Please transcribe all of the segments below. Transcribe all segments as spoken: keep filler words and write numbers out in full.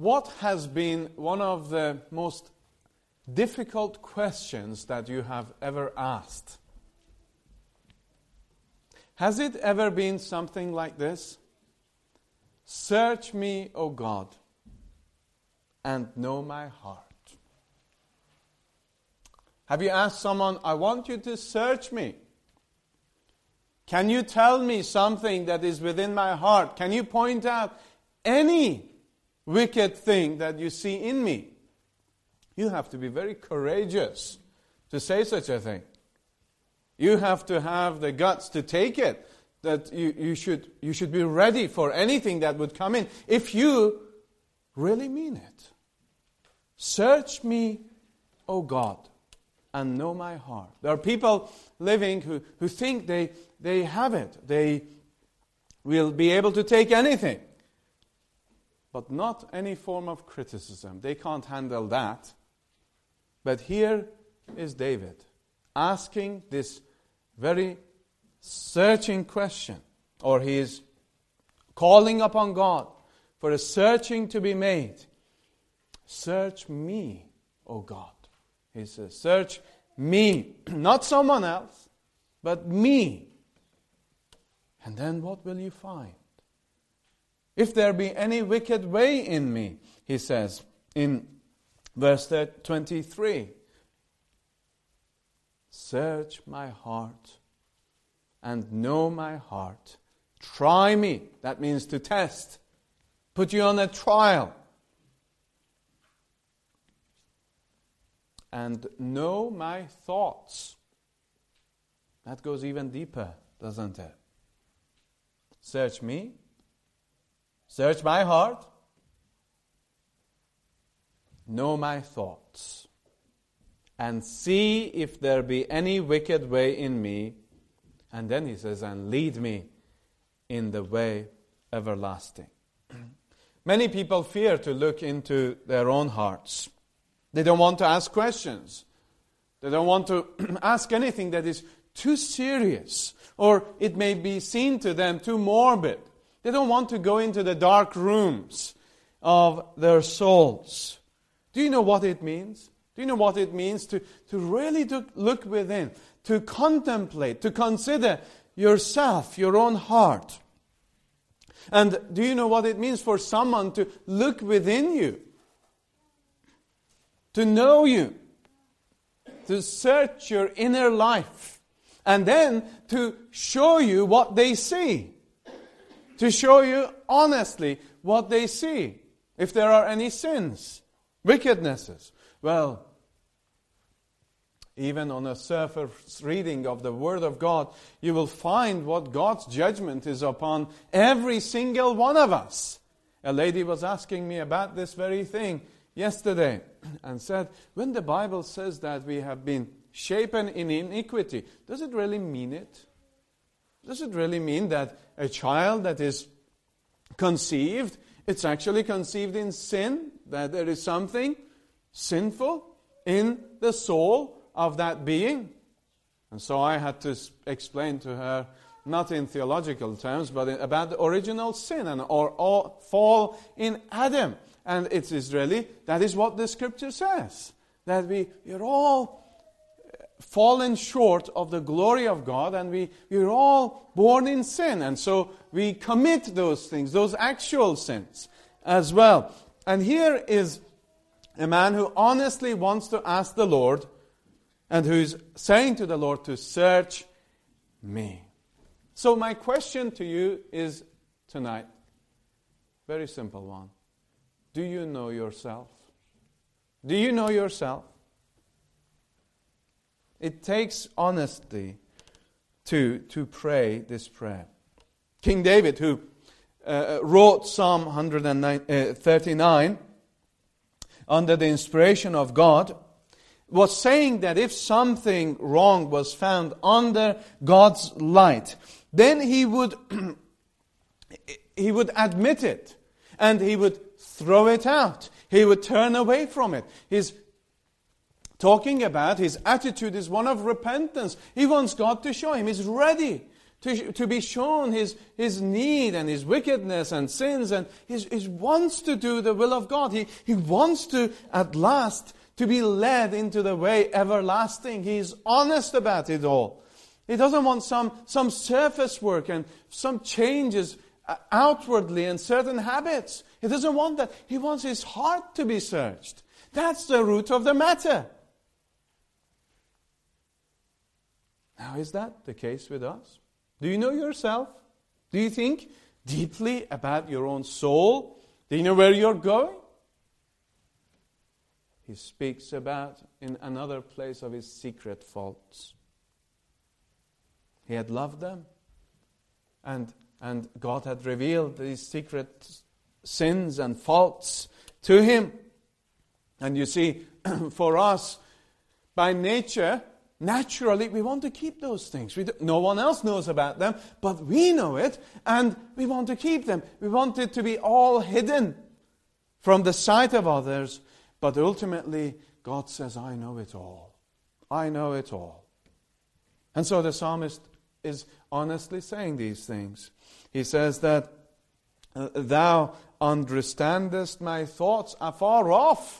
what has been one of the most difficult questions that you have ever asked? Has it ever been something like this? Search me, O God, and know my heart. Have you asked someone, I want you to search me. Can you tell me something that is within my heart? Can you point out any wicked thing that you see in me? You have to be very courageous to say such a thing. You have to have the guts to take it. That you, you should you should be ready for anything that would come in if you really mean it. Search me, O God, and know my heart. There are people living who, who think they, they have it. They will be able to take anything. But not any form of criticism. They can't handle that. But here is David asking this very searching question. Or he is calling upon God for a searching to be made. Search me, O God. He says, search me. Not someone else, but me. And then what will you find? If there be any wicked way in me, he says in verse twenty-three, search my heart and know my heart. Try me. That means to test. Put you on a trial. And know my thoughts. That goes even deeper, doesn't it? Search me. Search my heart. Know my thoughts. And see if there be any wicked way in me. And then he says, and lead me in the way everlasting. Many people fear to look into their own hearts. They don't want to ask questions. They don't want to ask anything that is too serious, or it may be seen to them too morbid. They don't want to go into the dark rooms of their souls. Do you know what it means? Do you know what it means to, to really to look within, to contemplate, to consider yourself, your own heart? And do you know what it means for someone to look within you? To know you, to search your inner life, and then to show you what they see. To show you honestly what they see. If there are any sins, wickednesses. Well, even on a surface reading of the Word of God, you will find what God's judgment is upon every single one of us. A lady was asking me about this very thing yesterday and said, when the Bible says that we have been shapen in iniquity, does it really mean it? Does it really mean that a child that is conceived, it's actually conceived in sin? That there is something sinful in the soul of that being? And so I had to explain to her, not in theological terms, but about the original sin and or, or fall in Adam. And it is really, that is what the Scripture says. That we are all fallen short of the glory of God, and we, we are all born in sin. And so we commit those things, those actual sins as well. And here is a man who honestly wants to ask the Lord, and who is saying to the Lord to search me. So my question to you is tonight, very simple one. Do you know yourself? Do you know yourself? It takes honesty to, to pray this prayer. King David, who uh, wrote Psalm one thirty-nine under the inspiration of God, was saying that if something wrong was found under God's light, then he would he would admit it, and he would throw it out. He would turn away from it. His talking about his attitude is one of repentance. He wants God to show him. He's ready to, to be shown his, his need and his wickedness and sins, and he, he wants to do the will of God. He, he wants to, at last, to be led into the way everlasting. He is honest about it all. He doesn't want some, some surface work and some changes outwardly and certain habits. He doesn't want that. He wants his heart to be searched. That's the root of the matter. Now, is that the case with us? Do you know yourself? Do you think deeply about your own soul? Do you know where you're going? He speaks about, in another place, of his secret faults. He had loved them, and, and God had revealed these secret sins and faults to him. And you see, for us, by nature, naturally, we want to keep those things. We no one else knows about them, but we know it, and we want to keep them. We want it to be all hidden from the sight of others. But ultimately, God says, I know it all. I know it all. And so the psalmist is honestly saying these things. He says that, Thou understandest my thoughts afar off.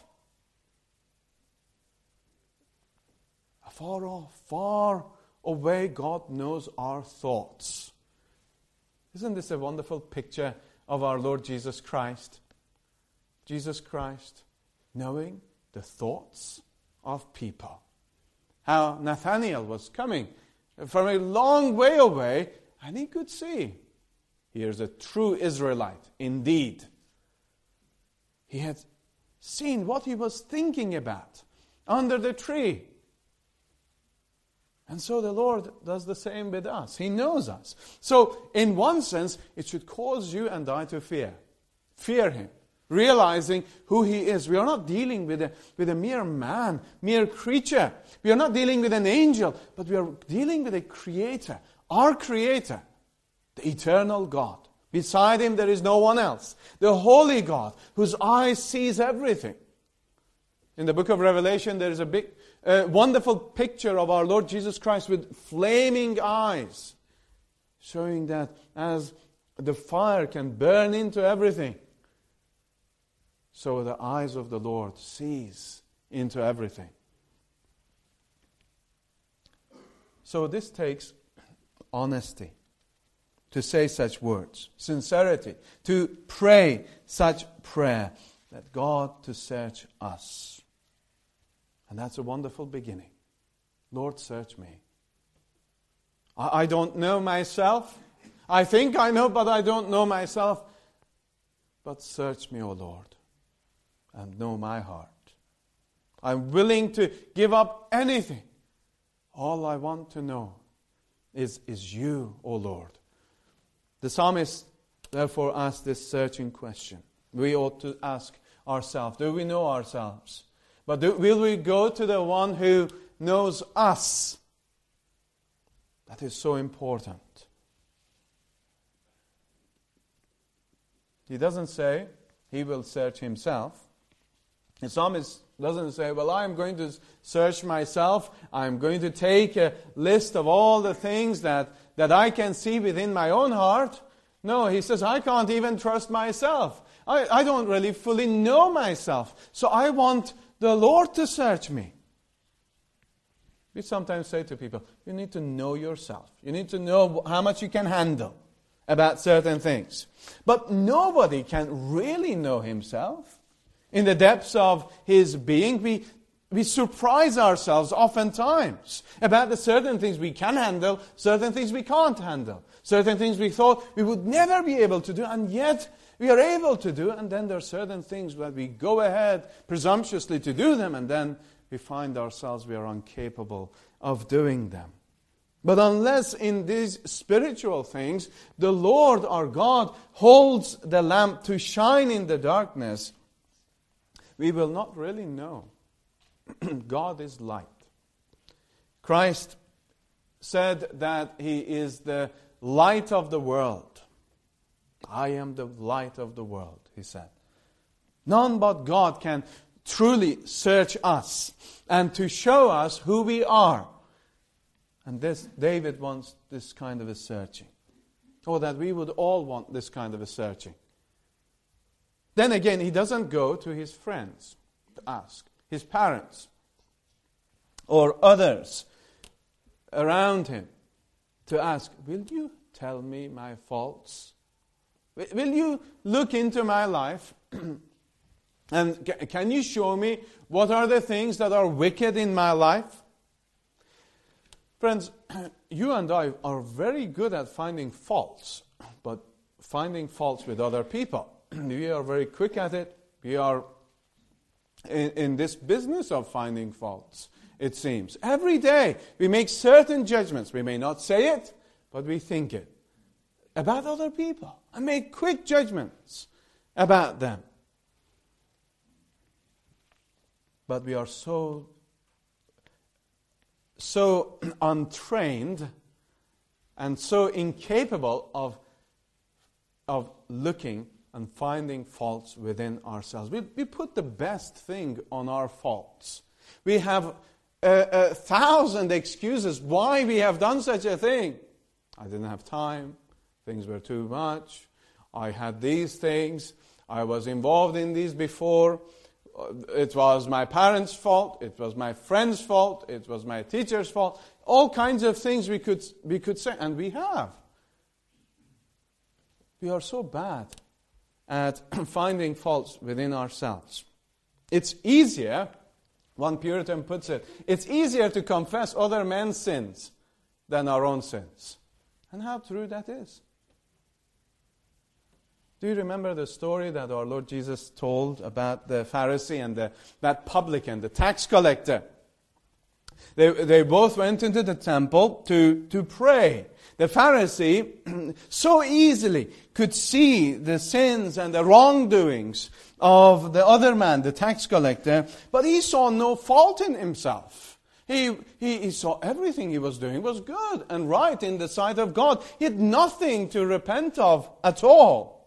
Afar off, far away, God knows our thoughts. Isn't this a wonderful picture of our Lord Jesus Christ? Jesus Christ knowing the thoughts of people. How Nathanael was coming from a long way away, and he could see, here's a true Israelite, indeed. He had seen what he was thinking about under the tree. And so the Lord does the same with us. He knows us. So, in one sense, it should cause you and I to fear. Fear Him. Realizing who He is. We are not dealing with a, with a mere man, mere creature. We are not dealing with an angel, but we are dealing with a Creator. Our Creator. The eternal God. Beside Him there is no one else. The Holy God, whose eye sees everything. In the book of Revelation, there is a big, uh, wonderful picture of our Lord Jesus Christ with flaming eyes, showing that as the fire can burn into everything, so the eyes of the Lord sees into everything. So this takes honesty to say such words, sincerity, to pray such prayer, that God to search us. And that's a wonderful beginning. Lord, search me. I, I don't know myself. I think I know, but I don't know myself. But search me, O Lord, and know my heart. I'm willing to give up anything. All I want to know is, is you, O Lord. The psalmist therefore asked this searching question. We ought to ask ourselves, do we know ourselves? But do, will we go to the one who knows us? That is so important. He doesn't say he will search himself. The psalmist doesn't say, well, I'm going to search myself. I'm going to take a list of all the things that, that I can see within my own heart. No, he says, I can't even trust myself. I, I don't really fully know myself. So I want the Lord to search me. We sometimes say to people, you need to know yourself. You need to know how much you can handle about certain things. But nobody can really know himself. In the depths of his being, we, we surprise ourselves oftentimes about the certain things we can handle, certain things we can't handle, certain things we thought we would never be able to do, and yet we are able to do, and then there are certain things that we go ahead presumptuously to do them, and then we find ourselves we are incapable of doing them. But unless in these spiritual things, the Lord our God holds the lamp to shine in the darkness, we will not really know. God is light. Christ said that He is the light of the world. I am the light of the world, He said. None but God can truly search us and to show us who we are. And this David wants this kind of a searching. Or that we would all want this kind of a searching. Then again, he doesn't go to his friends to ask, his parents, or others around him to ask, will you tell me my faults? Will you look into my life and can you show me what are the things that are wicked in my life? Friends, you and I are very good at finding faults, but finding faults with other people. We are very quick at it. We are in, in this business of finding faults, it seems. Every day we make certain judgments. We may not say it, but we think it about other people and make quick judgments about them. But we are so, so untrained and so incapable of, of looking and finding faults within ourselves. We, we put the best thing on our faults. We have a, a thousand excuses why we have done such a thing. I didn't have time. Things were too much. I had these things. I was involved in these before. It was my parents' fault. It was my friend's fault. It was my teacher's fault. All kinds of things we could we could say, and we have. We are so bad at finding faults within ourselves. It's easier, one Puritan puts it, it's easier to confess other men's sins than our own sins. And how true that is. Do you remember the story that our Lord Jesus told about the Pharisee and the, that publican, the tax collector? They, they both went into the temple to, to pray. The Pharisee so easily could see the sins and the wrongdoings of the other man, the tax collector, but he saw no fault in himself. He, he, he saw everything he was doing was good and right in the sight of God. He had nothing to repent of at all.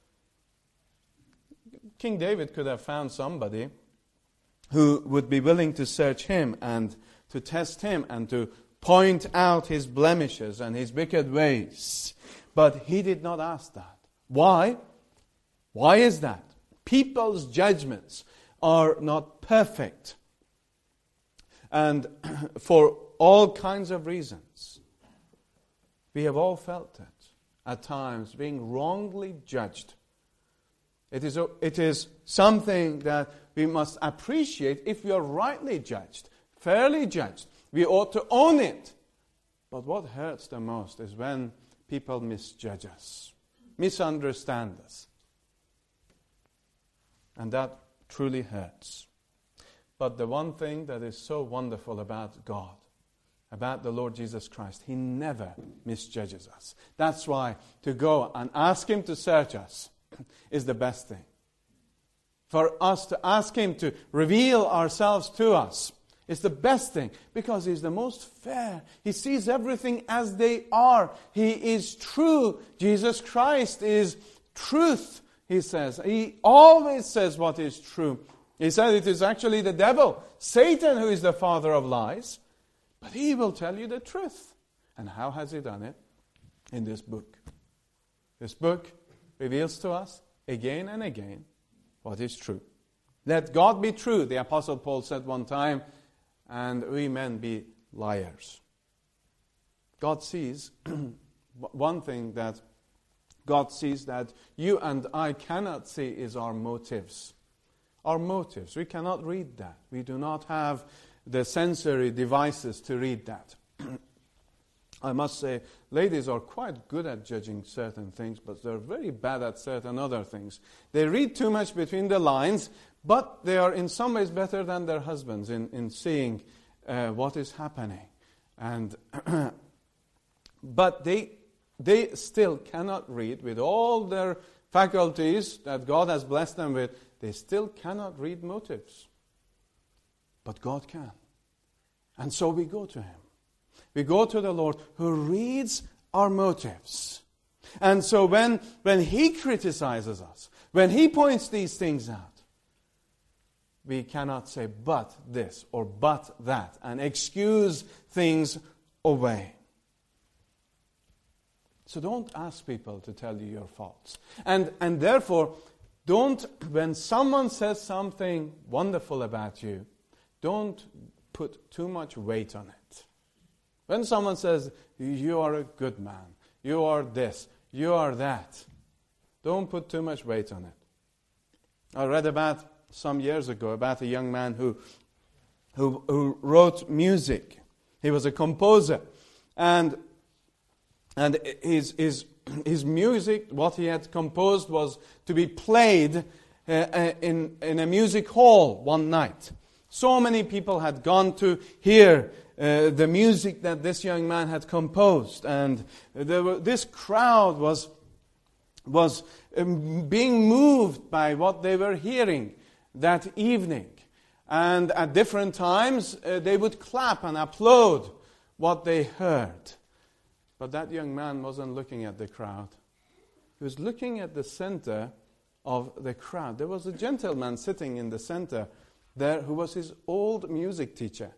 King David could have found somebody who would be willing to search him and to test him and to point out his blemishes and his wicked ways. But he did not ask that. Why? Why is that? People's judgments are not perfect. And for all kinds of reasons. We have all felt it at times, being wrongly judged. It is, it is something that we must appreciate if we are rightly judged, fairly judged. We ought to own it. But what hurts the most is when people misjudge us, misunderstand us. And that truly hurts. But the one thing that is so wonderful about God, about the Lord Jesus Christ, He never misjudges us. That's why to go and ask Him to search us is the best thing. For us to ask Him to reveal ourselves to us is the best thing, because He's the most fair. He sees everything as they are. He is true. Jesus Christ is truth, He says. He always says what is true. He said it is actually the devil, Satan, who is the father of lies. But He will tell you the truth. And how has He done it? In this book. This book reveals to us again and again what is true. Let God be true, the Apostle Paul said one time, and we men be liars. God sees one thing that God sees that you and I cannot see is our motives. Our motives. We cannot read that. We do not have the sensory devices to read that. I must say, ladies are quite good at judging certain things, but they're very bad at certain other things. They read too much between the lines, but they are in some ways better than their husbands in, in seeing uh, what is happening. And but they they still cannot read with all their faculties that God has blessed them with. They still cannot read motives. But God can. And so we go to Him. We go to the Lord who reads our motives. And so when, when He criticizes us, when He points these things out, we cannot say but this or but that and excuse things away. So don't ask people to tell you your faults. And, and therefore, don't, when someone says something wonderful about you, don't put too much weight on it. When someone says, you are a good man, you are this, you are that, don't put too much weight on it. I read about, some years ago, about a young man who, who, who wrote music. He was a composer. And, and his, his, his music, what he had composed, was to be played uh, uh, in, in a music hall one night. So many people had gone to hear uh, the music that this young man had composed. And there were, this crowd was, was um, being moved by what they were hearing that evening. And at different times, uh, they would clap and applaud what they heard. But that young man wasn't looking at the crowd. He was looking at the center of the crowd. There was a gentleman sitting in the center there who was his old music teacher.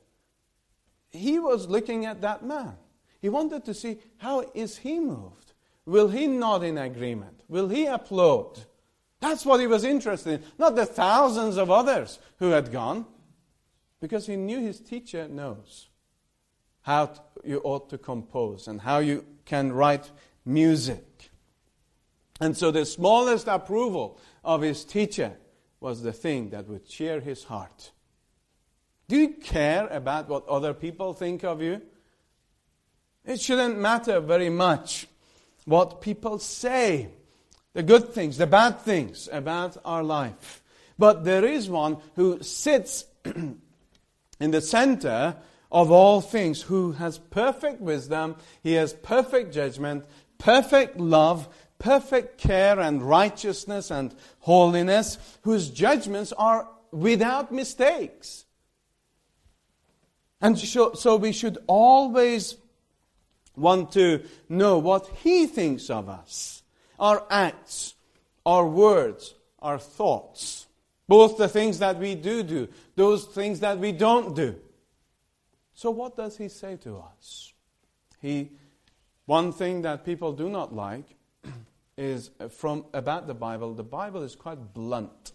He was looking at that man. He wanted to see, how is he moved? Will he nod in agreement? Will he applaud? That's what he was interested in, not the thousands of others who had gone, because he knew his teacher knows how to, you ought to compose and how you can write music. And so the smallest approval of his teacher was the thing that would cheer his heart. Do you care about what other people think of you? It shouldn't matter very much what people say. The good things, the bad things about our life. But there is one who sits in the center of all things, who has perfect wisdom, he has perfect judgment, perfect love, perfect care and righteousness and holiness, whose judgments are without mistakes. And so, so we should always want to know what he thinks of us. Our acts, our words, our thoughts. Both the things that we do do, those things that we don't do. So what does he say to us? He, one thing that people do not like is from about the Bible. The Bible is quite blunt.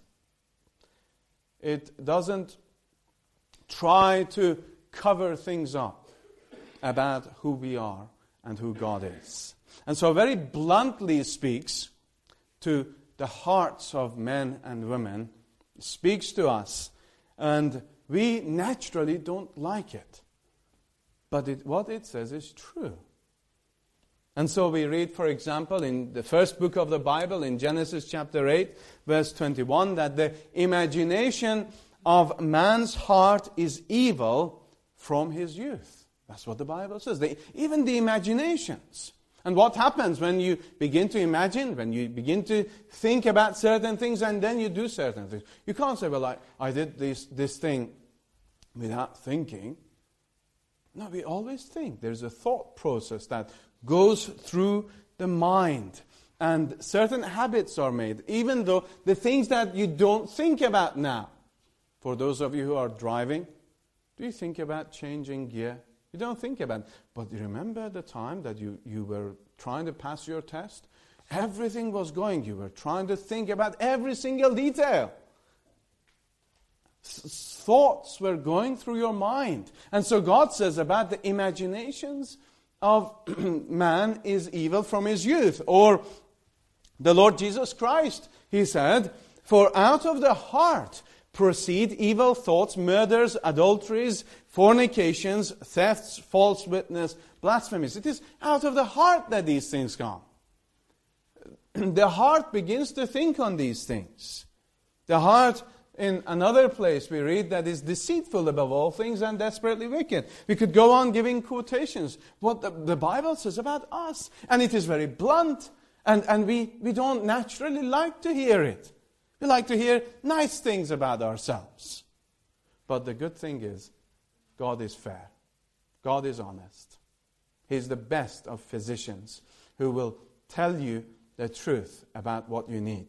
It doesn't try to cover things up about who we are and who God is. And so very bluntly speaks to the hearts of men and women, speaks to us, and we naturally don't like it. But it, what it says is true. And so we read, for example, in the first book of the Bible, in Genesis chapter eight, verse twenty-one, that the imagination of man's heart is evil from his youth. That's what the Bible says. They, even the imaginations. And what happens when you begin to imagine, when you begin to think about certain things and then you do certain things? You can't say, well, I, I did this, this thing without thinking. No, we always think. There's a thought process that goes through the mind. And certain habits are made, even though the things that you don't think about now. For those of you who are driving, do you think about changing gear? You don't think about it. But remember the time that you, you were trying to pass your test? Everything was going. You were trying to think about every single detail. S- thoughts were going through your mind. And so God says about the imaginations of man is evil from his youth. Or the Lord Jesus Christ, he said, for out of the heart proceed evil thoughts, murders, adulteries, fornications, thefts, false witness, blasphemies. It is out of the heart that these things come. The heart begins to think on these things. The heart, in another place, we read that is deceitful above all things and desperately wicked. We could go on giving quotations. What the, the Bible says about us. And it is very blunt. And, and we, we don't naturally like to hear it. We like to hear nice things about ourselves. But the good thing is, God is fair. God is honest. He's the best of physicians who will tell you the truth about what you need.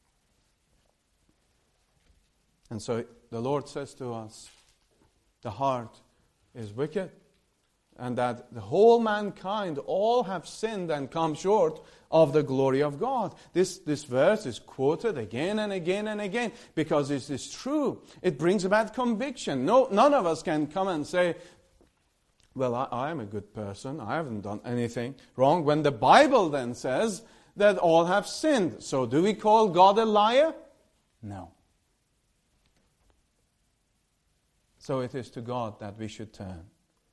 And so the Lord says to us, the heart is wicked and that the whole mankind, all have sinned and come short of the glory of God. This, this verse is quoted again and again and again because it is true. It brings about conviction. No, none of us can come and say, well, I, I am a good person. I haven't done anything wrong. When the Bible then says that all have sinned. So do we call God a liar? No. So it is to God that we should turn.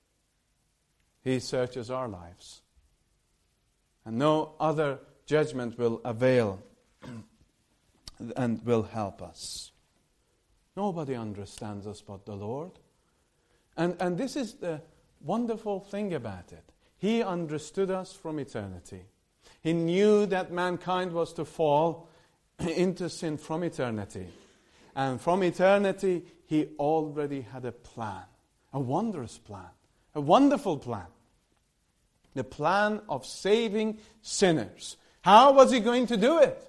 He searches our lives. And no other judgment will avail and will help us. Nobody understands us but the Lord. And, and this is the wonderful thing about it. He understood us from eternity. He knew that mankind was to fall into sin from eternity. And from eternity, He already had a plan. A wondrous plan. A wonderful plan. The plan of saving sinners. How was He going to do it?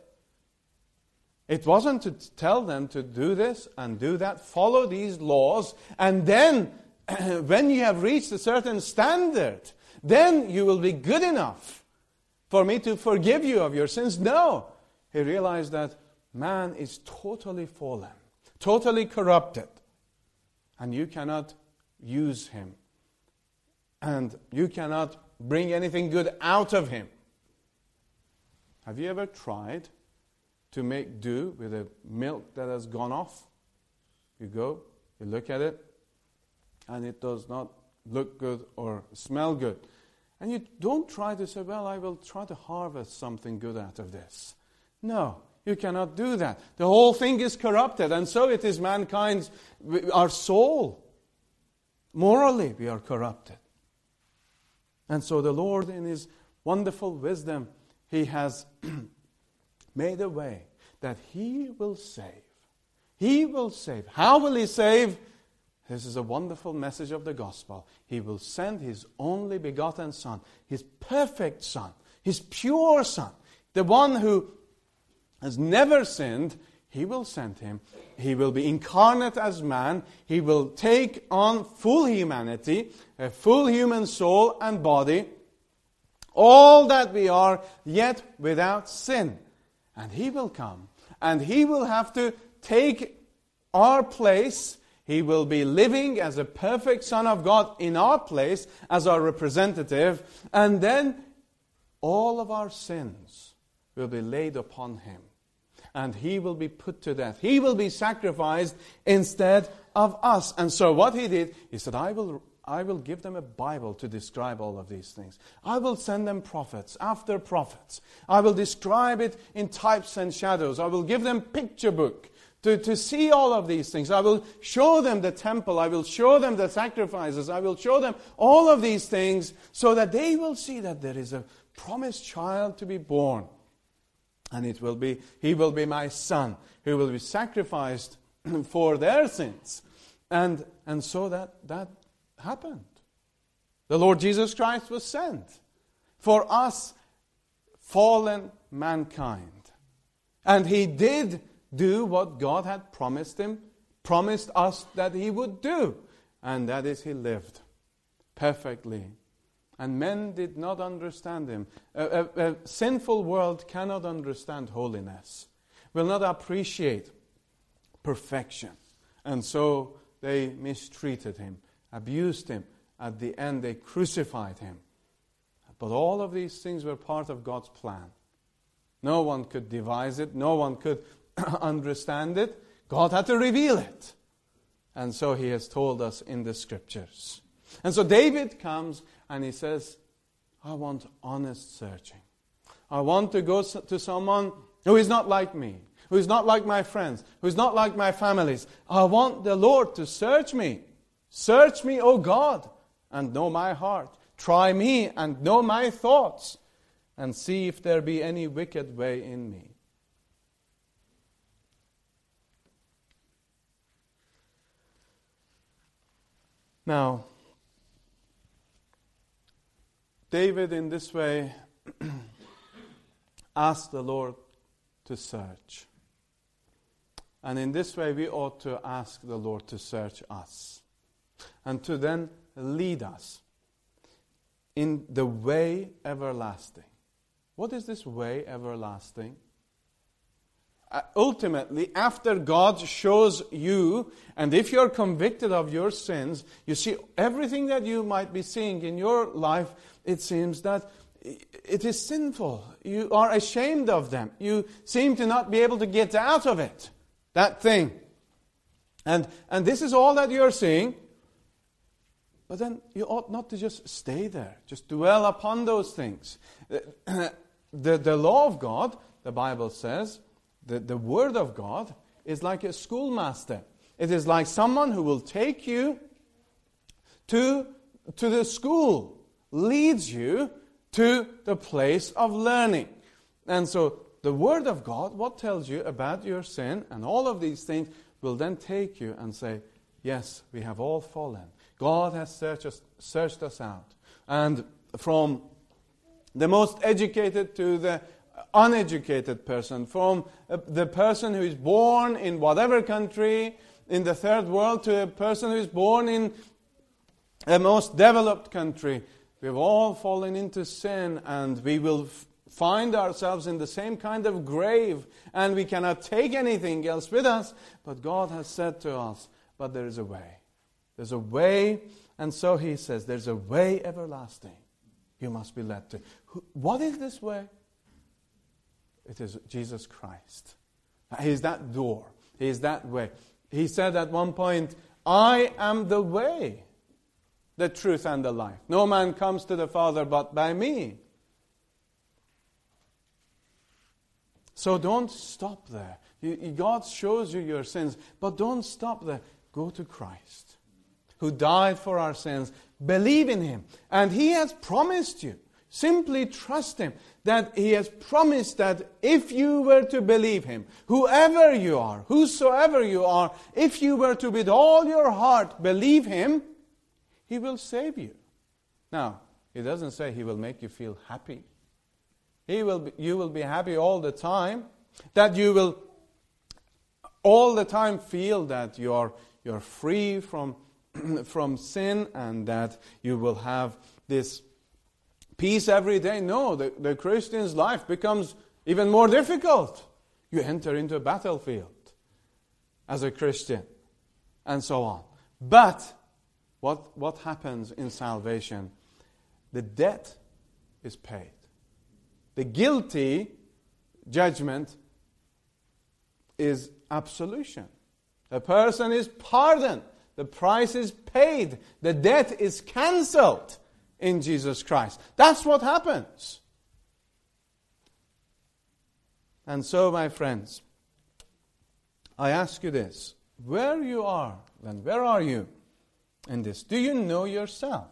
It wasn't to tell them to do this and do that, follow these laws, and then when you have reached a certain standard, then you will be good enough for me to forgive you of your sins. No. He realized that man is totally fallen, totally corrupted, and you cannot use him. And you cannot bring anything good out of him. Have you ever tried to make do with a milk that has gone off? You go, you look at it, and it does not look good or smell good. And you don't try to say, well, I will try to harvest something good out of this. No, you cannot do that. The whole thing is corrupted, and so it is mankind's, our soul. Morally, we are corrupted. And so the Lord, in His wonderful wisdom, He has made a way that He will save. He will save. How will He save? This is a wonderful message of the gospel. He will send His only begotten Son, His perfect Son, His pure Son, the one who has never sinned. He will send Him. He will be incarnate as man. He will take on full humanity, a full human soul and body, all that we are, yet without sin. And He will come, and He will have to take our place. He will be living as a perfect Son of God in our place, as our representative, and then all of our sins will be laid upon Him. And He will be put to death. He will be sacrificed instead of us. And so what He did, He said, I will, I will give them a Bible to describe all of these things. I will send them prophets after prophets. I will describe it in types and shadows. I will give them picture book to, to see all of these things. I will show them the temple. I will show them the sacrifices. I will show them all of these things so that they will see that there is a promised child to be born. And it will be, He will be my Son, who will be sacrificed for their sins. And, and so that, that happened. The Lord Jesus Christ was sent for us, fallen mankind. And He did do what God had promised Him, promised us that He would do. And that is, He lived perfectly. And men did not understand Him. A, a, a sinful world cannot understand holiness, will not appreciate perfection. And so they mistreated Him, abused Him. At the end, they crucified Him. But all of these things were part of God's plan. No one could devise it. No one could understand it. God had to reveal it. And so He has told us in the Scriptures. And so David comes and he says, I want honest searching. I want to go to someone who is not like me, who is not like my friends, who is not like my families. I want the Lord to search me. Search me, O God, and know my heart. Try me and know my thoughts, and see if there be any wicked way in me. Now, David in this way asked the Lord to search. And in this way we ought to ask the Lord to search us. And to then lead us. in the way everlasting. What is this way everlasting? Uh, ultimately, after God shows you, and if you're convicted of your sins, you see everything that you might be seeing in your life, it seems that it is sinful. You are ashamed of them. You seem to not be able to get out of it, that thing. And, and this is all that you're seeing. But then you ought not to just stay there, just dwell upon those things. The, the, the law of God, the Bible says, the, the Word of God is like a schoolmaster. It is like someone who will take you to, to the school, leads you to the place of learning. And so the Word of God, what tells you about your sin and all of these things, will then take you and say, yes, we have all fallen. God has searched us, searched us out. And from the most educated to the uneducated person, from the person who is born in whatever country in the third world to a person who is born in a most developed country, we've all fallen into sin, and we will f- find ourselves in the same kind of grave, and we cannot take anything else with us. But God has said to us, but there is a way. There's a way, and so He says, there's a way everlasting you must be led to. Who, what is this way? It is Jesus Christ. He is that door. He is that way. He said at one point, I am the way, the truth, and the life. No man comes to the Father but by me. So don't stop there. You, God shows you your sins, but don't stop there. Go to Christ, who died for our sins. Believe in Him. And He has promised you. Simply trust Him. That He has promised that if you were to believe Him, whoever you are, whosoever you are, if you were to with all your heart believe Him, He will save you. Now, He doesn't say He will make you feel happy. He will be, you will be happy all the time. That you will all the time feel that you are you're free from, from sin, and that you will have this peace every day. No, the, the Christian's life becomes even more difficult. You enter into a battlefield as a Christian, and so on. But what, what happens in salvation? The debt is paid. The guilty judgment is absolution. The person is pardoned. The price is paid. The debt is cancelled in Jesus Christ. That's what happens. And so, my friends, I ask you this. Where you are, then where are you in this? Do you know yourself?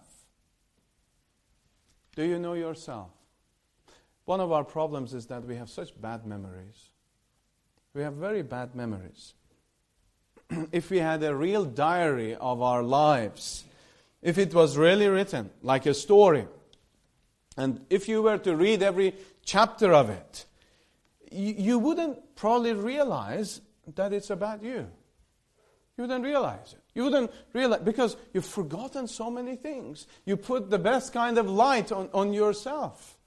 Do you know yourself? One of our problems is that we have such bad memories. We have very bad memories. If we had a real diary of our lives, if it was really written like a story, and if you were to read every chapter of it, you, you wouldn't probably realize that it's about you. You wouldn't realize it. You wouldn't realize, because you've forgotten so many things. You put the best kind of light on, on yourself.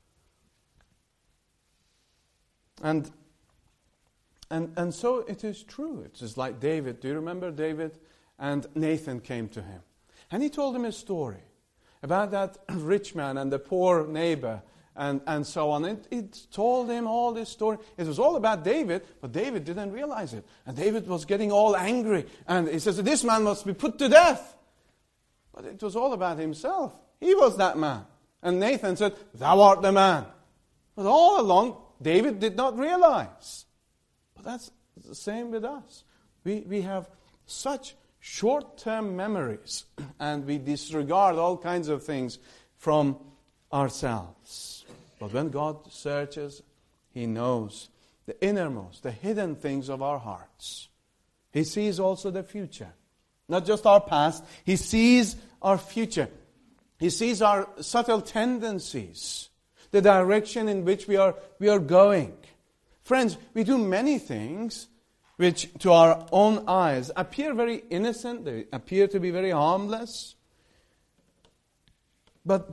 And And and so it is true. It's just like David. Do you remember David? And Nathan came to him. And he told him a story about that rich man and the poor neighbor and, and so on. It, it told him all this story. It was all about David, but David didn't realize it. And David was getting all angry. And he says, this man must be put to death. But it was all about himself. He was that man. And Nathan said, thou art the man. But all along, David did not realize. But that's the same with us. We, we have such short-term memories, and we disregard all kinds of things from ourselves. But when God searches, He knows the innermost, the hidden things of our hearts. He sees also the future. Not just our past, He sees our future. He sees our subtle tendencies, the direction in which we are, we are going. Friends, we do many things which to our own eyes appear very innocent, they appear to be very harmless, but, but it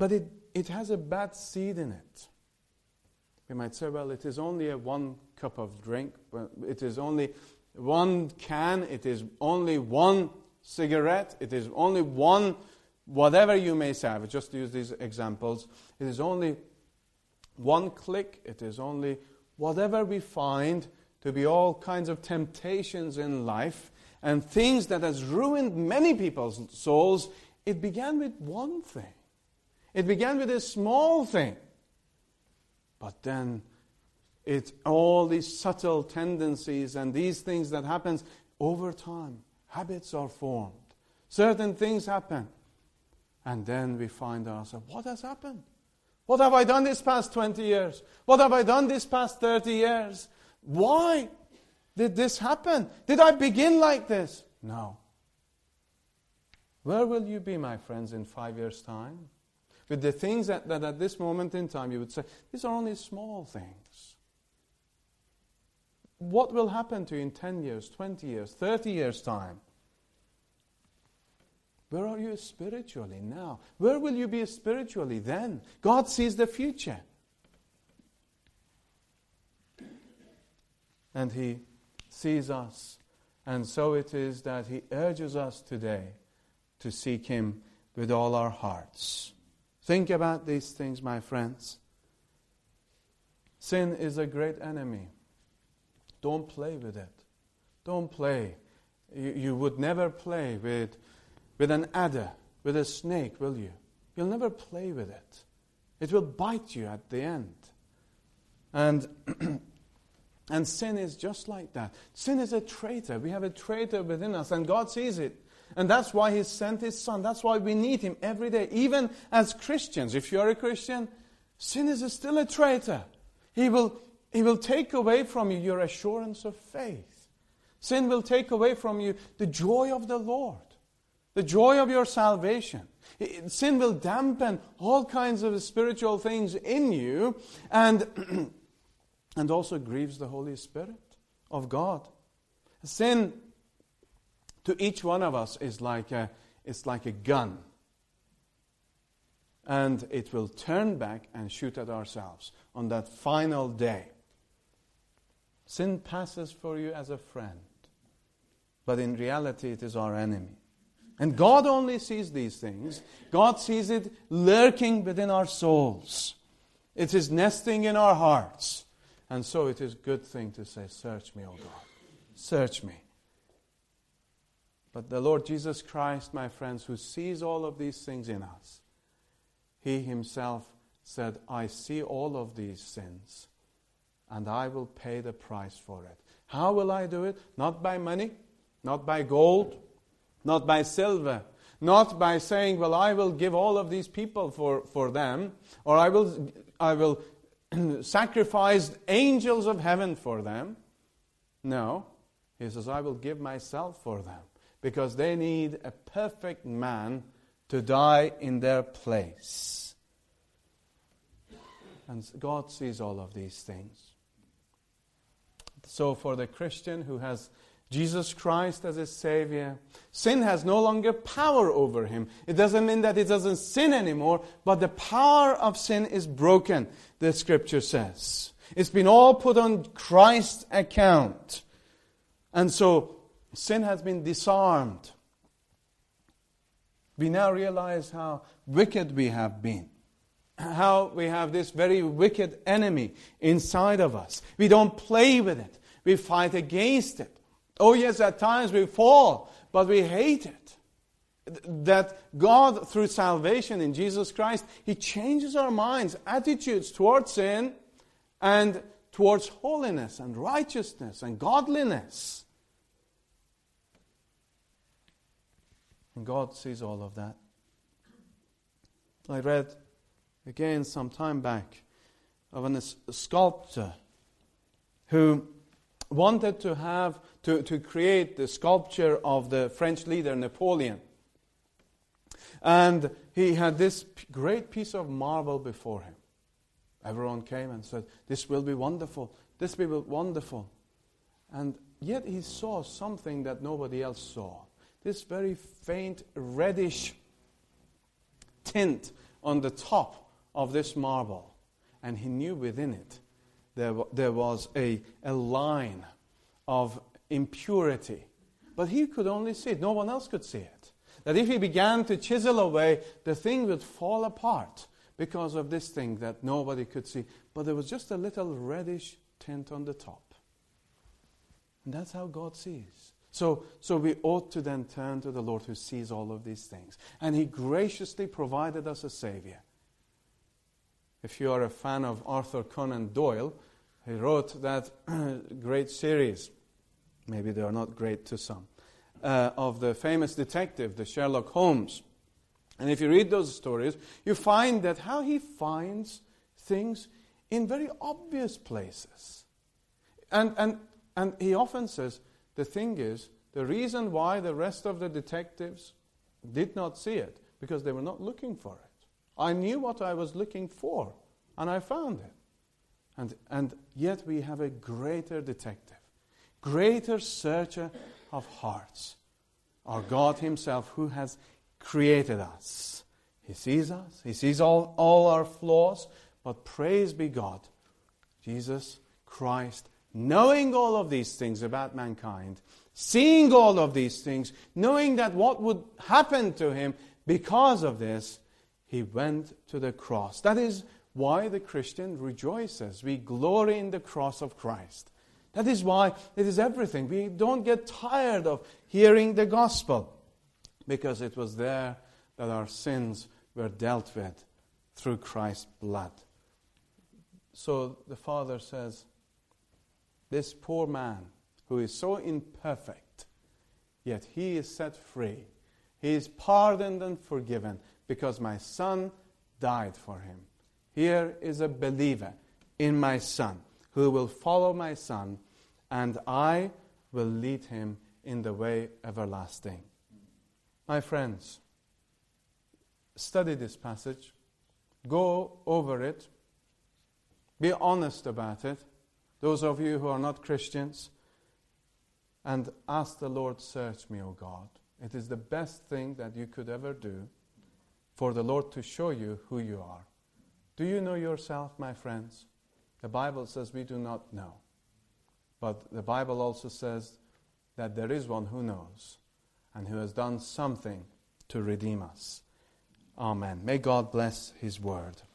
it has a bad seed in it. We might say, well, it is only a one cup of drink, but it is only one can, it is only one cigarette, it is only one, whatever you may say. I would just use these examples. It is only one click, it is only whatever we find to be all kinds of temptations in life and things that has ruined many people's souls. It began with one thing. It began with a small thing. But then it all these subtle tendencies and these things that happens over time. Habits are formed. Certain things happen. And then we find ourselves, what has happened? What have I done this past twenty years? What have I done this past thirty years? Why did this happen? Did I begin like this? No. Where will you be, my friends, in five years' time? With the things that, that at this moment in time you would say, these are only small things. What will happen to you in ten years, twenty years, thirty years' time? Where are you spiritually now? Where will you be spiritually then? God sees the future. And He sees us. And so it is that He urges us today to seek Him with all our hearts. Think about these things, my friends. Sin is a great enemy. Don't play with it. Don't play. You, you would never play with, with an adder, with a snake, will you? You'll never play with it. It will bite you at the end. And, and sin is just like that. Sin is a traitor. We have a traitor within us, and God sees it. And that's why He sent His Son. That's why we need Him every day. Even as Christians, if you're a Christian, sin is still a traitor. He will, he will take away from you your assurance of faith. Sin will take away from you the joy of the Lord, the joy of your salvation. Sin will dampen all kinds of spiritual things in you, and, and also grieves the Holy Spirit of God. Sin to each one of us is like a, it's like a gun. And it will turn back and shoot at ourselves on that final day. Sin passes for you as a friend. But in reality, it is our enemy. And God only sees these things. God sees it lurking within our souls. It is nesting in our hearts. And so it is a good thing to say, search me, O God. Search me. But the Lord Jesus Christ, my friends, who sees all of these things in us, He Himself said, I see all of these sins, and I will pay the price for it. How will I do it? Not by money, not by gold, not by silver, not by saying, well, I will give all of these people for, for them, or I will, I will sacrifice angels of heaven for them. No, He says, I will give myself for them. Because they need a perfect man to die in their place. And God sees all of these things. So for the Christian who has Jesus Christ as his Savior, sin has no longer power over him. It doesn't mean that he doesn't sin anymore, but the power of sin is broken, the Scripture says. It's been all put on Christ's account. And so sin has been disarmed. We now realize how wicked we have been. How we have this very wicked enemy inside of us. We don't play with it. We fight against it. Oh yes, at times we fall, but we hate it. That God, through salvation in Jesus Christ, He changes our minds, attitudes towards sin and towards holiness and righteousness and godliness. And God sees all of that. I read again some time back of an, a sculptor who wanted to have to, to create the sculpture of the French leader Napoleon. And he had this great piece of marble before him. Everyone came and said, this will be wonderful, this will be wonderful. And yet he saw something that nobody else saw. This very faint reddish tint on the top of this marble, and he knew within it there, there was a, a line of impurity. But he could only see it. No one else could see it. That if he began to chisel away, the thing would fall apart because of this thing that nobody could see. But there was just a little reddish tint on the top. And that's how God sees. So, so we ought to then turn to the Lord who sees all of these things. And he graciously provided us a Savior. If you are a fan of Arthur Conan Doyle, he wrote that great series, maybe they are not great to some, uh, of the famous detective, the Sherlock Holmes. And if you read those stories, you find that how he finds things in very obvious places. And, and, and he often says, the thing is, the reason why the rest of the detectives did not see it, because they were not looking for it. I knew what I was looking for, and I found it. And, and yet we have a greater detective, greater searcher of hearts, our God himself who has created us. He sees us, he sees all, all our flaws, but praise be God, Jesus Christ, knowing all of these things about mankind, seeing all of these things, knowing that what would happen to him because of this, he went to the cross. That is why the Christian rejoices. We glory in the cross of Christ. That is why it is everything. We don't get tired of hearing the gospel, because it was there that our sins were dealt with through Christ's blood. So the Father says, this poor man who is so imperfect, yet he is set free. He is pardoned and forgiven because my Son died for him. Here is a believer in my Son who will follow my Son, and I will lead him in the way everlasting. My friends, study this passage. Go over it. Be honest about it. Those of you who are not Christians, and ask the Lord, search me, O God. It is the best thing that you could ever do for the Lord to show you who you are. Do you know yourself, my friends? The Bible says we do not know. But the Bible also says that there is one who knows and who has done something to redeem us. Amen. May God bless his word.